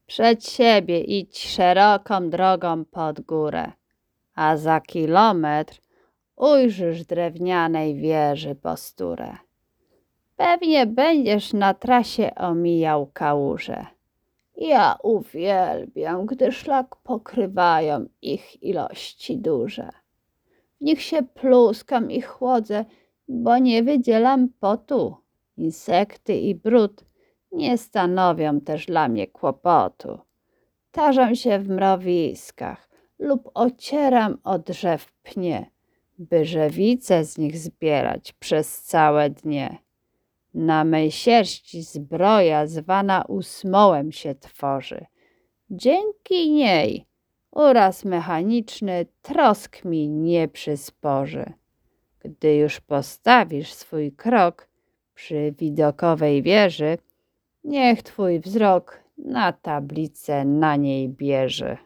Przed siebie idź szeroką drogą pod górę, a za kilometr ujrzysz drewnianej wieży posturę. Pewnie będziesz na trasie omijał kałuże. Ja uwielbiam, gdy szlak pokrywają ich ilości duże. W nich się pluskam i chłodzę, bo nie wydzielam potu. Insekty i brud nie stanowią też dla mnie kłopotu. Tarzam się w mrowiskach lub ocieram o drzew pnie, by żewice z nich zbierać przez całe dnie. Na mej sierści zbroja zwana usmołem się tworzy. Dzięki niej uraz mechaniczny trosk mi nie przysporzy. Gdy już postawisz swój krok przy widokowej wieży, niech twój wzrok na tablicę na niej bierze.